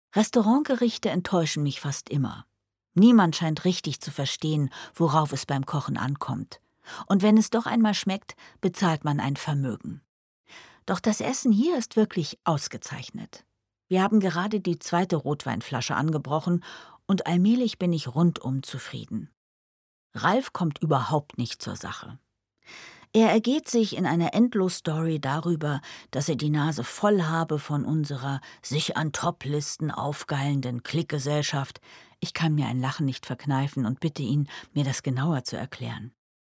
Restaurantgerichte enttäuschen mich fast immer. Niemand scheint richtig zu verstehen, worauf es beim Kochen ankommt. Und wenn es doch einmal schmeckt, bezahlt man ein Vermögen. Doch das Essen hier ist wirklich ausgezeichnet. Wir haben gerade die zweite Rotweinflasche angebrochen und allmählich bin ich rundum zufrieden. Ralf kommt überhaupt nicht zur Sache. Er ergeht sich in einer Endlos-Story darüber, dass er die Nase voll habe von unserer sich an Top-Listen aufgeilenden Klickgesellschaft. Ich kann mir ein Lachen nicht verkneifen und bitte ihn, mir das genauer zu erklären.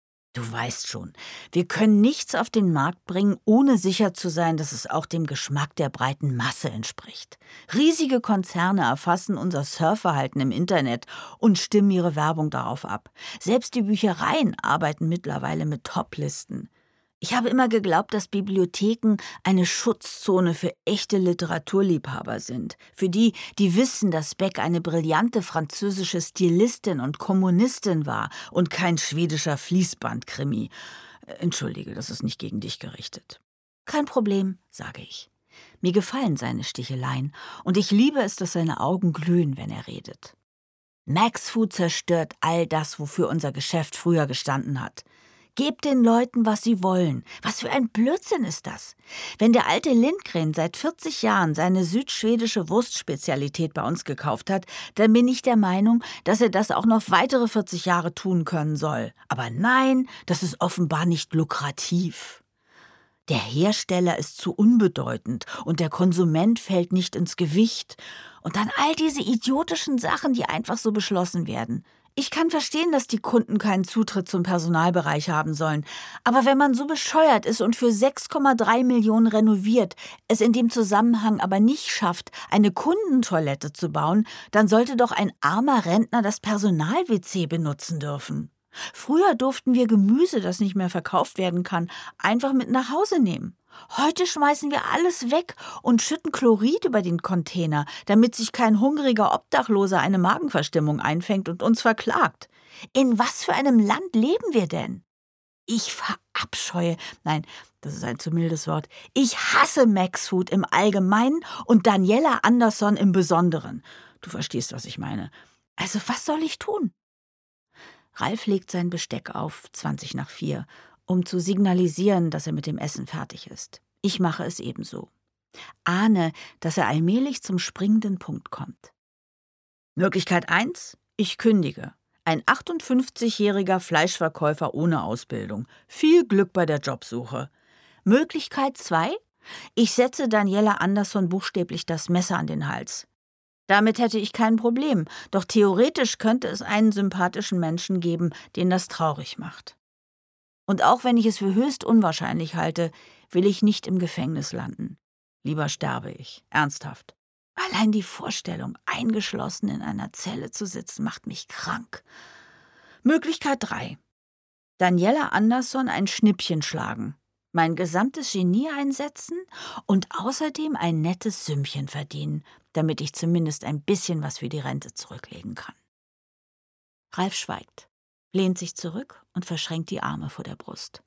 Du weißt schon, wir können nichts auf den Markt bringen, ohne sicher zu sein, dass es auch dem Geschmack der breiten Masse entspricht. Riesige Konzerne erfassen unser Surfverhalten im Internet und stimmen ihre Werbung darauf ab. Selbst die Büchereien arbeiten mittlerweile mit Top-Listen. Ich habe immer geglaubt, dass Bibliotheken eine Schutzzone für echte Literaturliebhaber sind. Für die, die wissen, dass Beck eine brillante französische Stilistin und Kommunistin war und kein schwedischer Fließbandkrimi. Entschuldige, das ist nicht gegen dich gerichtet. Kein Problem, sage ich. Mir gefallen seine Sticheleien und ich liebe es, dass seine Augen glühen, wenn er redet. Max Food zerstört all das, wofür unser Geschäft früher gestanden hat. Gebt den Leuten, was sie wollen. Was für ein Blödsinn ist das? Wenn der alte Lindgren seit 40 Jahren seine südschwedische Wurstspezialität bei uns gekauft hat, dann bin ich der Meinung, dass er das auch noch weitere 40 Jahre tun können soll. Aber nein, das ist offenbar nicht lukrativ. Der Hersteller ist zu unbedeutend und der Konsument fällt nicht ins Gewicht. Und dann all diese idiotischen Sachen, die einfach so beschlossen werden. Ich kann verstehen, dass die Kunden keinen Zutritt zum Personalbereich haben sollen. Aber wenn man so bescheuert ist und für 6,3 Millionen renoviert, es in dem Zusammenhang aber nicht schafft, eine Kundentoilette zu bauen, dann sollte doch ein armer Rentner das Personal-WC benutzen dürfen. Früher durften wir Gemüse, das nicht mehr verkauft werden kann, einfach mit nach Hause nehmen. Heute schmeißen wir alles weg und schütten Chlorid über den Container, damit sich kein hungriger Obdachloser eine Magenverstimmung einfängt und uns verklagt. In was für einem Land leben wir denn? Ich verabscheue, nein, das ist ein zu mildes Wort, ich hasse Max Food im Allgemeinen und Daniela Anderson im Besonderen. Du verstehst, was ich meine. Also was soll ich tun? Ralf legt sein Besteck auf, 4:20, um zu signalisieren, dass er mit dem Essen fertig ist. Ich mache es ebenso. Ahne, dass er allmählich zum springenden Punkt kommt. Möglichkeit 1: Ich kündige. Ein 58-jähriger Fleischverkäufer ohne Ausbildung. Viel Glück bei der Jobsuche. Möglichkeit 2: Ich setze Daniela Anderson buchstäblich das Messer an den Hals. Damit hätte ich kein Problem, doch theoretisch könnte es einen sympathischen Menschen geben, den das traurig macht. Und auch wenn ich es für höchst unwahrscheinlich halte, will ich nicht im Gefängnis landen. Lieber sterbe ich, ernsthaft. Allein die Vorstellung, eingeschlossen in einer Zelle zu sitzen, macht mich krank. Möglichkeit 3: Daniela Anderson ein Schnippchen schlagen, mein gesamtes Genie einsetzen und außerdem ein nettes Sümmchen verdienen, damit ich zumindest ein bisschen was für die Rente zurücklegen kann. Ralf schweigt, lehnt sich zurück und verschränkt die Arme vor der Brust.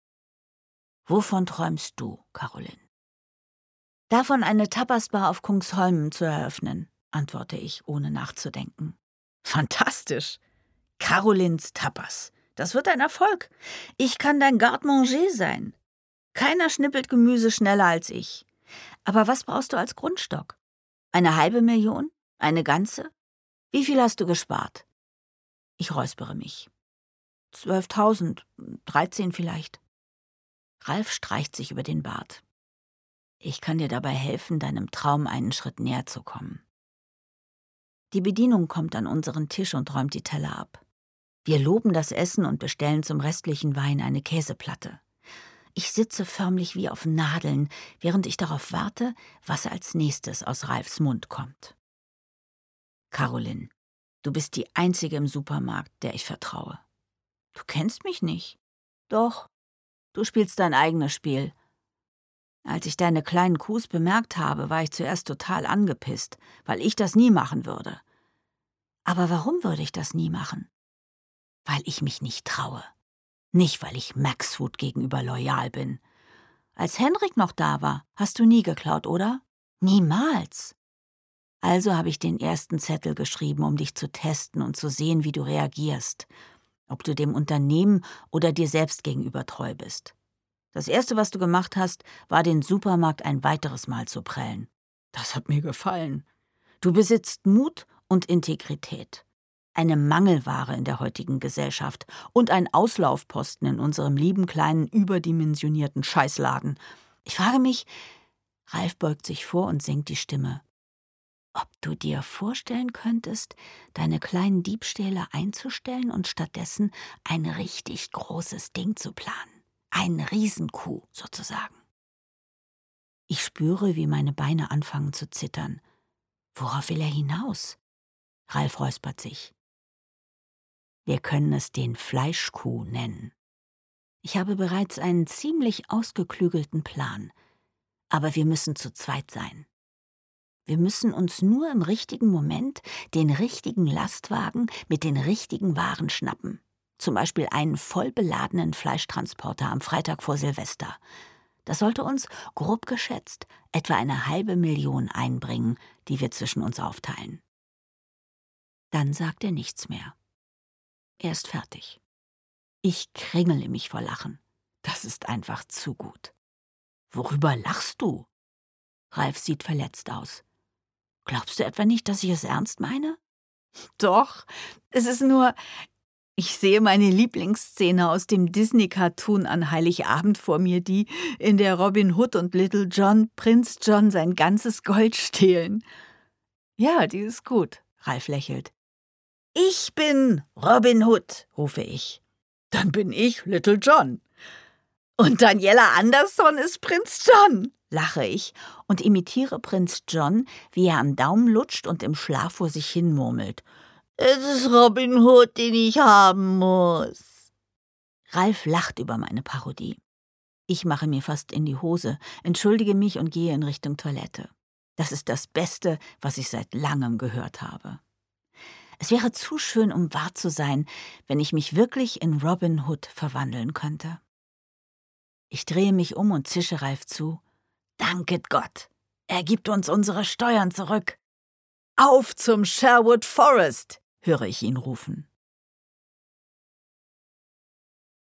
Wovon träumst du, Caroline? Davon, eine Tapasbar auf Kungsholmen zu eröffnen, antworte ich, ohne nachzudenken. Fantastisch! Carolines Tapas. Das wird ein Erfolg. Ich kann dein Garde-Manger sein. Keiner schnippelt Gemüse schneller als ich. Aber was brauchst du als Grundstock? 500.000? Eine ganze? Wie viel hast du gespart? Ich räuspere mich. 12.000, 13 vielleicht. Ralf streicht sich über den Bart. Ich kann dir dabei helfen, deinem Traum einen Schritt näher zu kommen. Die Bedienung kommt an unseren Tisch und räumt die Teller ab. Wir loben das Essen und bestellen zum restlichen Wein eine Käseplatte. Ich sitze förmlich wie auf Nadeln, während ich darauf warte, was als nächstes aus Ralfs Mund kommt. Caroline, du bist die Einzige im Supermarkt, der ich vertraue. Du kennst mich nicht. Doch, du spielst dein eigenes Spiel. Als ich deine kleinen Coups bemerkt habe, war ich zuerst total angepisst, weil ich das nie machen würde. Aber warum würde ich das nie machen? Weil ich mich nicht traue. Nicht, weil ich Max Food gegenüber loyal bin. Als Henrik noch da war, hast du nie geklaut, oder? Niemals. Also habe ich den ersten Zettel geschrieben, um dich zu testen und zu sehen, wie du reagierst. Ob du dem Unternehmen oder dir selbst gegenüber treu bist. Das Erste, was du gemacht hast, war, den Supermarkt ein weiteres Mal zu prellen. Das hat mir gefallen. Du besitzt Mut und Integrität. Eine Mangelware in der heutigen Gesellschaft und ein Auslaufposten in unserem lieben kleinen, überdimensionierten Scheißladen. Ich frage mich, Ralf beugt sich vor und senkt die Stimme, ob du dir vorstellen könntest, deine kleinen Diebstähle einzustellen und stattdessen ein richtig großes Ding zu planen. Ein Riesenkuh sozusagen. Ich spüre, wie meine Beine anfangen zu zittern. Worauf will er hinaus? Ralf räuspert sich. Wir können es den Fleischkuh nennen. Ich habe bereits einen ziemlich ausgeklügelten Plan. Aber wir müssen zu zweit sein. Wir müssen uns nur im richtigen Moment den richtigen Lastwagen mit den richtigen Waren schnappen. Zum Beispiel einen voll beladenen Fleischtransporter am Freitag vor Silvester. Das sollte uns, grob geschätzt, etwa 500.000 einbringen, die wir zwischen uns aufteilen. Dann sagt er nichts mehr. Er ist fertig. Ich kringele mich vor Lachen. Das ist einfach zu gut. Worüber lachst du? Ralf sieht verletzt aus. Glaubst du etwa nicht, dass ich es ernst meine? Doch, es ist nur, ich sehe meine Lieblingsszene aus dem Disney-Cartoon an Heiligabend vor mir, die, in der Robin Hood und Little John Prinz John sein ganzes Gold stehlen. Ja, die ist gut, Ralf lächelt. Ich bin Robin Hood, rufe ich. Dann bin ich Little John. Und Daniela Anderson ist Prinz John, lache ich und imitiere Prinz John, wie er am Daumen lutscht und im Schlaf vor sich hin murmelt. Es ist Robin Hood, den ich haben muss. Ralf lacht über meine Parodie. Ich mache mir fast in die Hose, entschuldige mich und gehe in Richtung Toilette. Das ist das Beste, was ich seit langem gehört habe. Es wäre zu schön, um wahr zu sein, wenn ich mich wirklich in Robin Hood verwandeln könnte. Ich drehe mich um und zische Ralf zu. Danket Gott, er gibt uns unsere Steuern zurück. Auf zum Sherwood Forest, höre ich ihn rufen.